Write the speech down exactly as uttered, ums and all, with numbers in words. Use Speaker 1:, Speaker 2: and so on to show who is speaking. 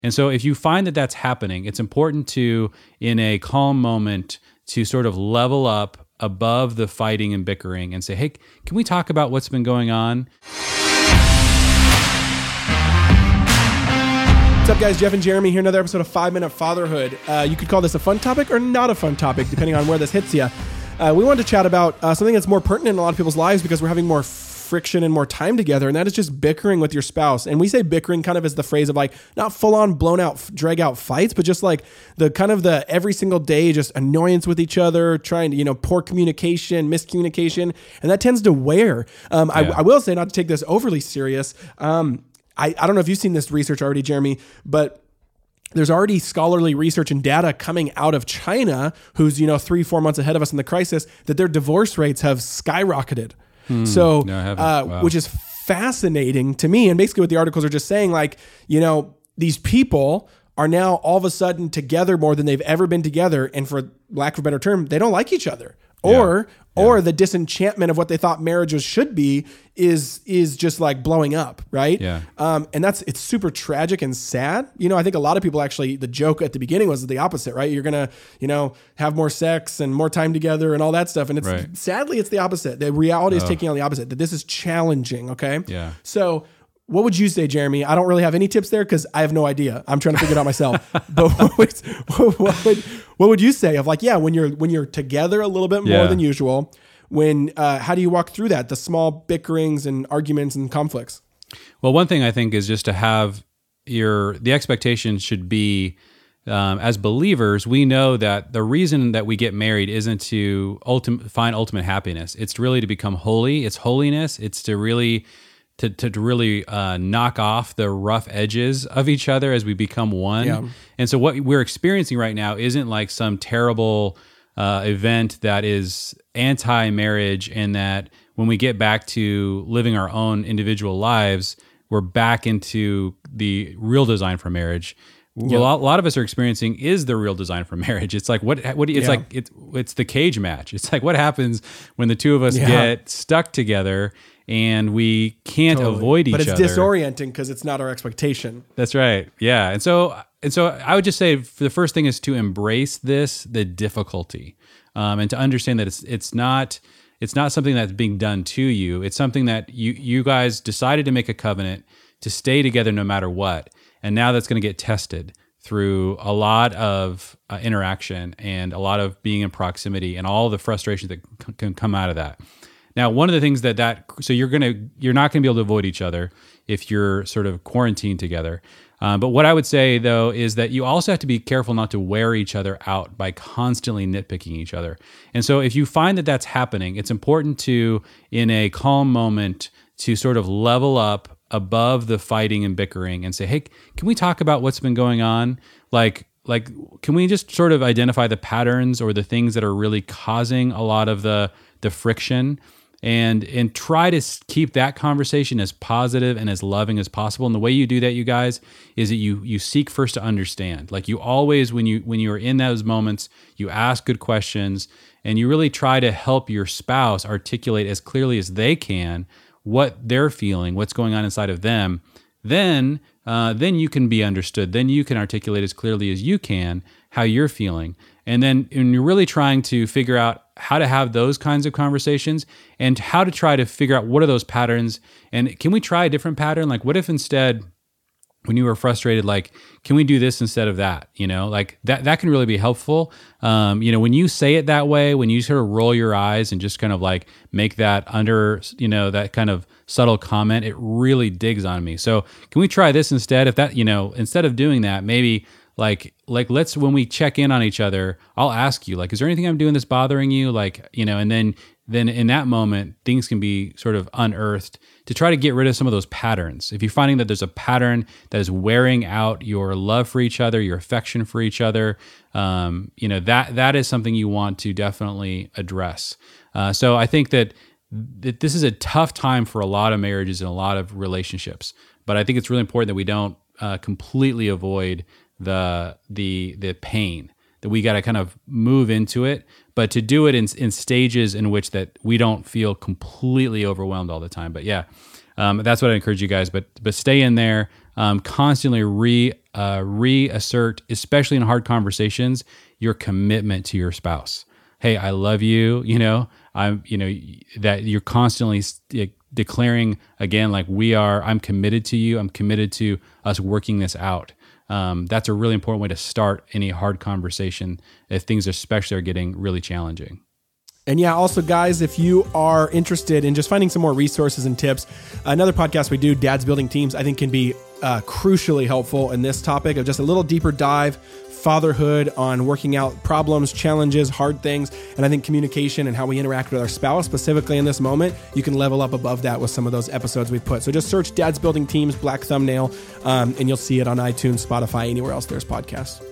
Speaker 1: And so if you find that that's happening, it's important to, in a calm moment, to sort of level up above the fighting and bickering and say, hey, can we talk about what's been going on?
Speaker 2: What's up, guys? Jeff and Jeremy here, another episode of five minute Fatherhood. Uh, you could call this a fun topic or not a fun topic, depending on where this hits you. Uh, we wanted to chat about uh, something that's more pertinent in a lot of people's lives because we're having more friction and more time together, and that is just bickering with your spouse. And we say bickering kind of as the phrase of like, not full-on, blown-out, drag-out fights, but just like the kind of the every single day just annoyance with each other, trying to, you know, poor communication, miscommunication, and that tends to wear. Um, yeah. I, I will say, not to take this overly serious, um, I, I don't know if you've seen this research already, Jeremy, but there's already scholarly research and data coming out of China, who's, you know, three, four months ahead of us in the crisis, that their divorce rates have skyrocketed. Hmm, so, no, uh, wow. which is fascinating to me. And basically what the articles are just saying, like, you know, these people are now all of a sudden together more than they've ever been together. And for lack of a better term, they don't like each other. Yeah. Or yeah. or the disenchantment of what they thought marriages should be is is just like blowing up, right?
Speaker 1: Yeah.
Speaker 2: Um, and that's it's super tragic and sad. You know, I think a lot of people actually, the joke at the beginning was the opposite, right? You're gonna, you know, have more sex and more time together and all that stuff. And it's
Speaker 1: right.
Speaker 2: sadly it's the opposite. The reality is oh. taking on the opposite. That this is challenging. Okay.
Speaker 1: Yeah.
Speaker 2: So what would you say, Jeremy? I don't really have any tips there because I have no idea. I'm trying to figure it out myself. But what would, what would what would you say of like, yeah, when you're when you're together a little bit more
Speaker 1: yeah.
Speaker 2: than usual, when uh, how do you walk through that? The small bickerings and arguments and conflicts.
Speaker 1: Well, one thing I think is just to have your the expectation should be um, as believers, we know that the reason that we get married isn't to ultimate find ultimate happiness. It's really to become holy. It's holiness. It's to really To, to really uh, knock off the rough edges of each other as we become one.
Speaker 2: Yeah.
Speaker 1: And so what we're experiencing right now isn't like some terrible uh, event that is anti-marriage, and that when we get back to living our own individual lives, we're back into the real design for marriage.
Speaker 2: Yeah.
Speaker 1: Well, a lot of us are experiencing is the real design for marriage. It's like what what it's
Speaker 2: yeah.
Speaker 1: like it's it's the cage match. It's like what happens when the two of us
Speaker 2: yeah.
Speaker 1: get stuck together and we can't
Speaker 2: totally.
Speaker 1: avoid each
Speaker 2: other. But it's
Speaker 1: other.
Speaker 2: disorienting because it's not our expectation.
Speaker 1: That's right. Yeah. And so and so I would just say the first thing is to embrace this, the difficulty, um, and to understand that it's it's not it's not something that's being done to you. It's something that you you guys decided to make a covenant to stay together no matter what. And now that's going to get tested through a lot of uh, interaction and a lot of being in proximity and all the frustrations that c- can come out of that. Now, one of the things that that so you're gonna you're not gonna be able to avoid each other if you're sort of quarantined together. Um, but what I would say though is that you also have to be careful not to wear each other out by constantly nitpicking each other. And so if you find that that's happening, it's important to, in a calm moment, to sort of level up above the fighting and bickering and say, hey, can we talk about what's been going on? Like, like, can we just sort of identify the patterns or the things that are really causing a lot of the the friction, and and try to keep that conversation as positive and as loving as possible. And the way you do that, you guys, is that you you seek first to understand. Like you always, when you when you are in those moments, you ask good questions and you really try to help your spouse articulate as clearly as they can what they're feeling, what's going on inside of them. Then uh, then you can be understood. Then you can articulate as clearly as you can how you're feeling. And then when you're really trying to figure out how to have those kinds of conversations and how to try to figure out what are those patterns, and can we try a different pattern? Like what if instead, when you were frustrated, like, can we do this instead of that? You know, like that, that can really be helpful. Um, you know, when you say it that way, when you sort of roll your eyes and just kind of like make that under, you know, that kind of subtle comment, it really digs on me. So can we try this instead? If that, you know, instead of doing that, maybe like, like let's, when we check in on each other, I'll ask you, like, is there anything I'm doing that's bothering you? Like, you know, and then, then in that moment, things can be sort of unearthed to try to get rid of some of those patterns. If you're finding that there's a pattern that is wearing out your love for each other, your affection for each other, um, you know, that that is something you want to definitely address. Uh, so I think that, that this is a tough time for a lot of marriages and a lot of relationships. But I think it's really important that we don't uh, completely avoid the the the pain, that we got to kind of move into it, but to do it in in stages in which that we don't feel completely overwhelmed all the time. But yeah, um, that's what I encourage you guys. But but stay in there, um, constantly re uh, reassert, especially in hard conversations, your commitment to your spouse. Hey, I love you. You know, I'm, you know, that you're constantly st- declaring again, like we are, I'm committed to you. I'm committed to us working this out. Um, that's a really important way to start any hard conversation if things especially are getting really challenging.
Speaker 2: And yeah, also guys, if you are interested in just finding some more resources and tips, another podcast we do, Dads Building Teams, I think can be uh, crucially helpful in this topic of just a little deeper dive, fatherhood, on working out problems, challenges, hard things. And I think communication and how we interact with our spouse, specifically in this moment, you can level up above that with some of those episodes we've put. So just search Dads Building Teams, black thumbnail, um, and you'll see it on iTunes, Spotify, anywhere else there's podcasts.